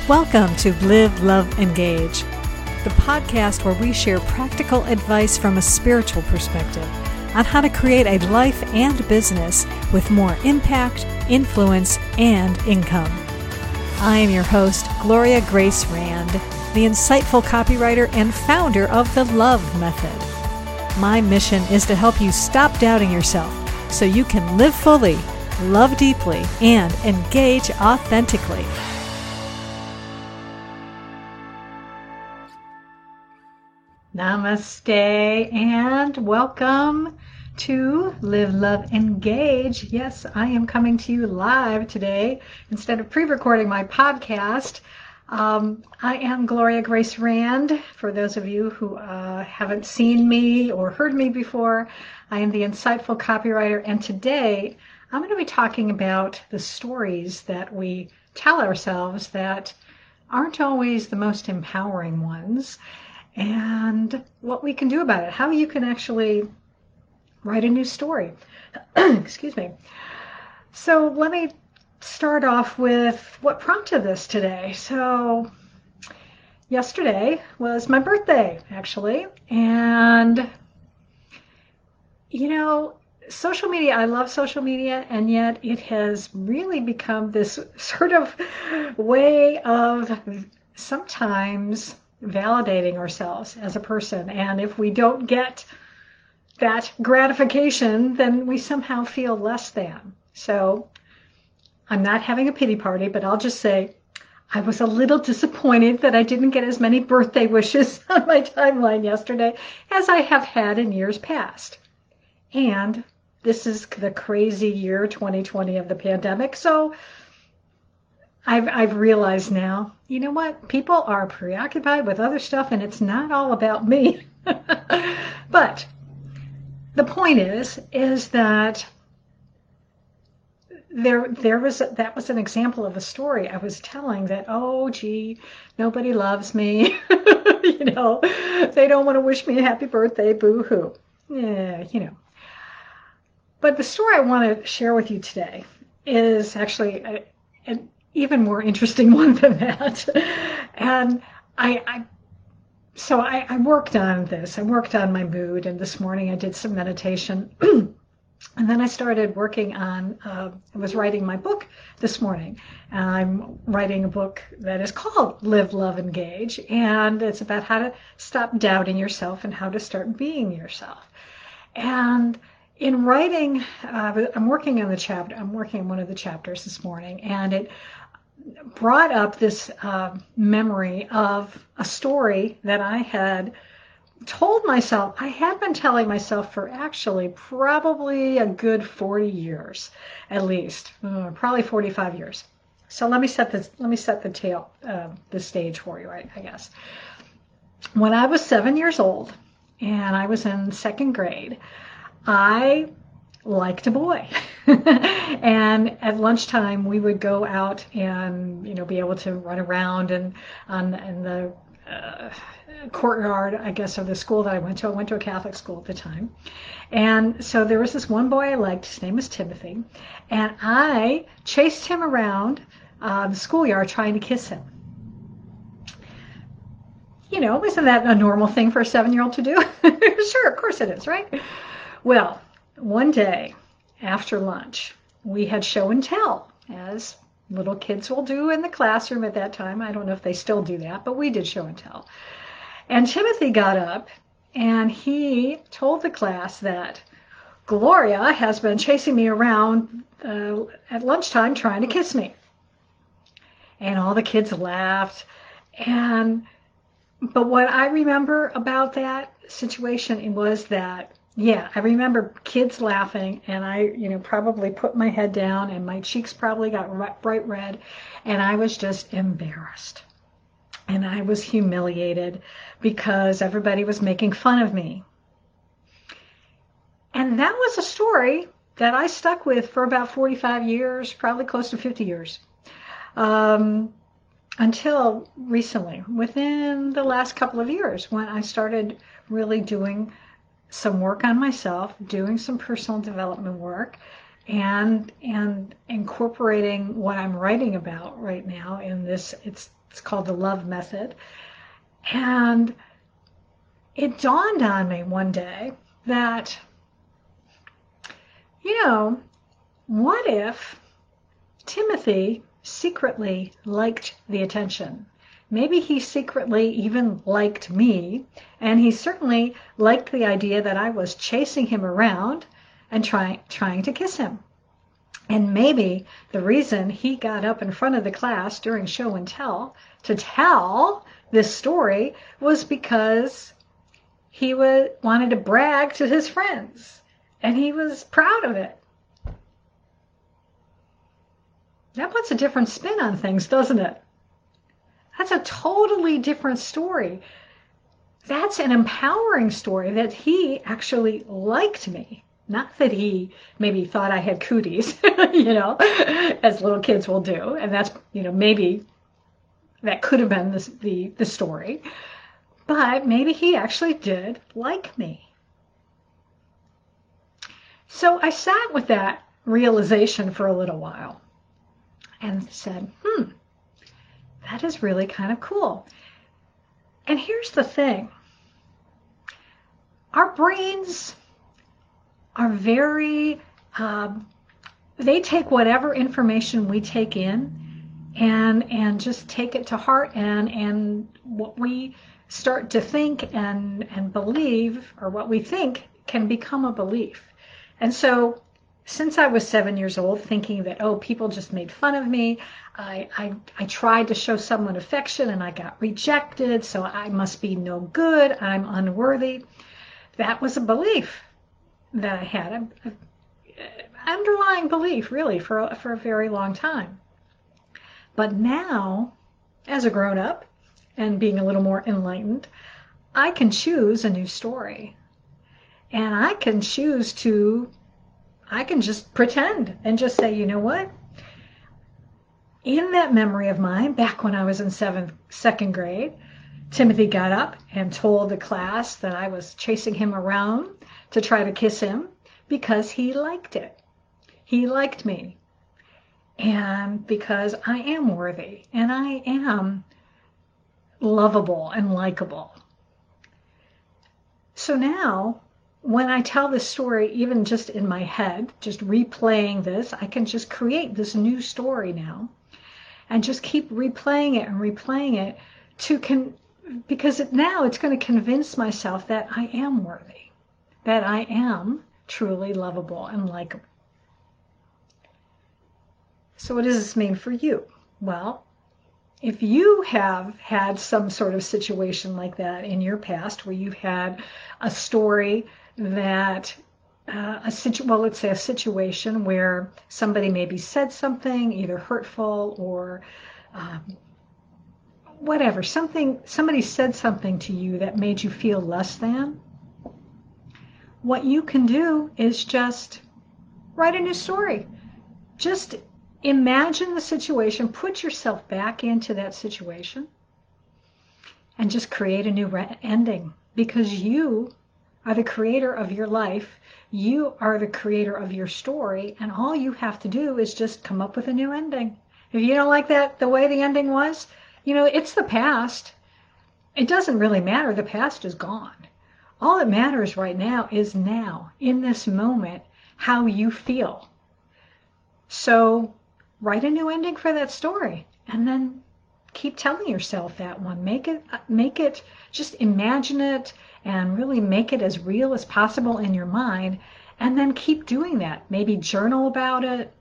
Welcome to Live, Love, Engage, the podcast where we share practical advice from a spiritual perspective on how to create a life and business with more impact, influence, and income. I am your host, Gloria Grace Rand, the insightful copywriter and founder of the Love Method. My mission is to help you stop doubting yourself so you can live fully, love deeply, and engage authentically. Namaste and welcome to Live, Love, Engage. Yes, I am coming to you live today instead of pre-recording my podcast. I am Gloria Grace Rand. For those of you who haven't seen me or heard me before, I am the insightful copywriter, and today I'm going to be talking about the stories that we tell ourselves that aren't always the most empowering ones, and what we can do about it, how you can actually write a new story. Excuse me. So let me start off with what prompted this today. So yesterday was my birthday, actually, and social media, I love social media, and yet it has really become this sort of way of sometimes validating ourselves as a person. And if we don't get that gratification, then we somehow feel less than. So I'm not having a pity party, but I'll just say I was a little disappointed that I didn't get as many birthday wishes on my timeline yesterday as I have had in years past. And this is the crazy year 2020 of the pandemic. So I've realized now, you know what? People are preoccupied with other stuff, and it's not all about me. But the point is that that was an example of a story I was telling that, oh, gee, nobody loves me. They don't want to wish me a happy birthday, boo-hoo. Yeah, But the story I want to share with you today is actually an even more interesting one than that. And I worked on this. I worked on my mood, and this morning I did some meditation. And then I started working on, I was writing my book this morning. And I'm writing a book that is called Live, Love, Engage. And it's about how to stop doubting yourself and how to start being yourself. And in writing, I'm working on one of the chapters this morning, and it brought up this memory of a story that I had told myself. I had been telling myself for actually probably a good 40 years, at least, probably 45 years. So let me set the stage for you, I guess. When I was 7 years old and I was in second grade, I liked a boy. And at lunchtime, we would go out and, be able to run around and in the courtyard, I guess, of the school that I went to. I went to a Catholic school at the time. And so there was this one boy I liked. His name was Timothy. And I chased him around the schoolyard trying to kiss him. Isn't that a normal thing for a 7-year-old to do? Sure, of course it is, right? Well, one day after lunch, we had show and tell, as little kids will do in the classroom at that time. I don't know if they still do that, but we did show and tell. And Timothy got up and he told the class that Gloria has been chasing me around at lunchtime trying to kiss me. And all the kids laughed. But what I remember about that situation was that, I remember kids laughing, and I, probably put my head down, and my cheeks probably got bright red, and I was just embarrassed. And I was humiliated because everybody was making fun of me. And that was a story that I stuck with for about 45 years, probably close to 50 years, until recently, within the last couple of years, when I started really doing some work on myself, doing some personal development work, and incorporating what I'm writing about right now in this. It's called the Love Method. And it dawned on me one day that, what if Timothy secretly liked the attention? Maybe he secretly even liked me, and he certainly liked the idea that I was chasing him around and trying to kiss him. And maybe the reason he got up in front of the class during show and tell to tell this story was because he wanted to brag to his friends, and he was proud of it. That puts a different spin on things, doesn't it? That's a totally different story. That's an empowering story that he actually liked me. Not that he maybe thought I had cooties, as little kids will do. And that's, maybe that could have been the story. But maybe he actually did like me. So I sat with that realization for a little while and said, that is really kind of cool. And here's the thing. Our brains are very, they take whatever information we take in and just take it to heart, and what we start to think and believe, or what we think, can become a belief. And so since I was 7 years old, thinking that, people just made fun of me, I tried to show someone affection and I got rejected, so I must be no good, I'm unworthy. That was a belief that I had, an underlying belief, really, for a very long time. But now, as a grown-up and being a little more enlightened, I can choose a new story. And I can just pretend and just say, you know what? In that memory of mine, back when I was in second grade, Timothy got up and told the class that I was chasing him around to try to kiss him because he liked it. He liked me. And because I am worthy and I am lovable and likable. So now, when I tell this story, even just in my head, just replaying this, I can just create this new story now and just keep replaying it because now it's going to convince myself that I am worthy, that I am truly lovable and likable. So what does this mean for you? Well, if you have had some sort of situation like that in your past, where you've had a story that, let's say a situation where somebody maybe said something either hurtful or whatever, somebody said something to you that made you feel less than, what you can do is just write a new story. Just imagine the situation, put yourself back into that situation, and just create a new ending, because you are the creator of your life. You are the creator of your story, and all you have to do is just come up with a new ending. If you don't like that, the way the ending was, it's the past. It doesn't really matter. The past is gone. All that matters right now is now, in this moment, how you feel. So write a new ending for that story, and then keep telling yourself that one. Make it, just imagine it and really make it as real as possible in your mind, and then keep doing that. Maybe journal about it,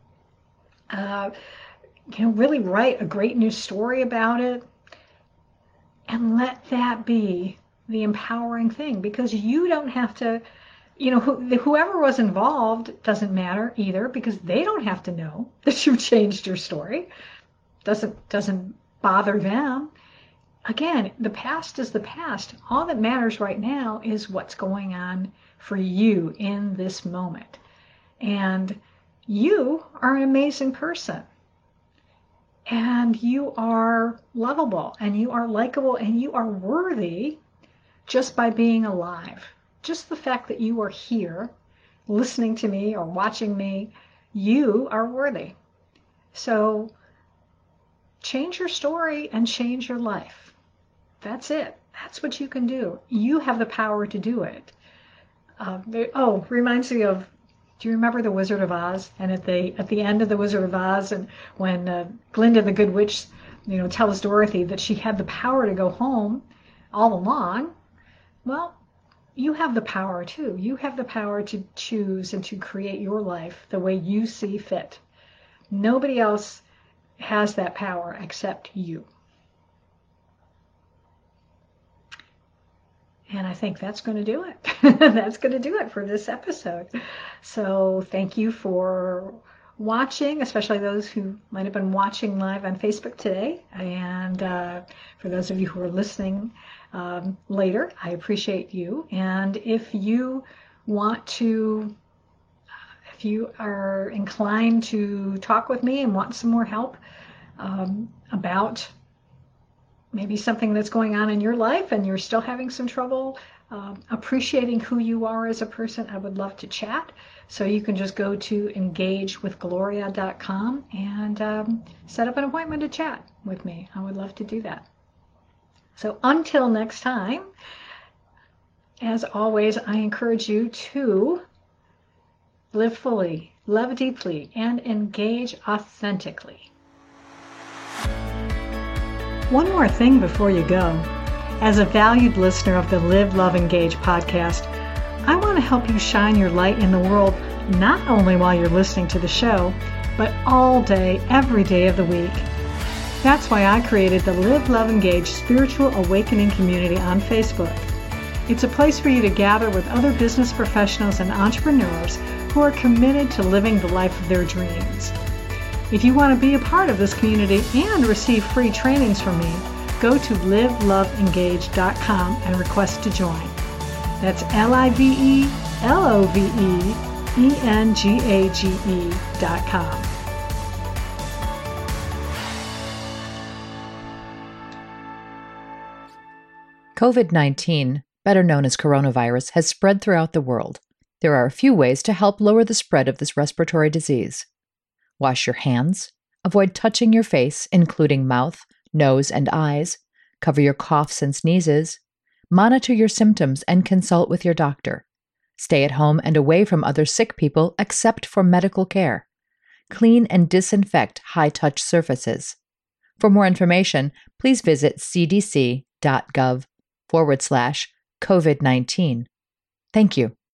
really write a great new story about it, and let that be the empowering thing, because you don't have to, whoever was involved doesn't matter either, because they don't have to know that you changed your story. Doesn't bother them. Again, the past is the past. All that matters right now is what's going on for you in this moment. And you are an amazing person. And you are lovable, and you are likable, and you are worthy just by being alive. Just the fact that you are here listening to me or watching me, You are worthy. So change your story and change your life. That's it. That's what you can do. You have the power to do it. Reminds me of, do you remember The Wizard of Oz? And at the end of The Wizard of Oz, and when Glinda the Good Witch, tells Dorothy that she had the power to go home all along, well, you have the power too. You have the power to choose and to create your life the way you see fit. Nobody else has that power except you. And I think that's going to do it. That's going to do it for this episode. So thank you for watching, especially those who might have been watching live on Facebook today. And for those of you who are listening later, I appreciate you. And if you want to, if you are inclined to talk with me and want some more help about maybe something that's going on in your life and you're still having some trouble appreciating who you are as a person, I would love to chat. So you can just go to engagewithgloria.com and set up an appointment to chat with me. I would love to do that. So until next time, as always, I encourage you to live fully, love deeply, and engage authentically. One more thing before you go. As a valued listener of the Live, Love, Engage podcast, I want to help you shine your light in the world, not only while you're listening to the show, but all day, every day of the week. That's why I created the Live, Love, Engage Spiritual Awakening Community on Facebook. It's a place for you to gather with other business professionals and entrepreneurs who are committed to living the life of their dreams. If you want to be a part of this community and receive free trainings from me, go to liveloveengage.com and request to join. That's liveloveengage.com. COVID-19, better known as coronavirus, has spread throughout the world. There are a few ways to help lower the spread of this respiratory disease. Wash your hands. Avoid touching your face, including mouth, nose, and eyes. Cover your coughs and sneezes. Monitor your symptoms and consult with your doctor. Stay at home and away from other sick people except for medical care. Clean and disinfect high-touch surfaces. For more information, please visit cdc.gov/COVID-19. Thank you.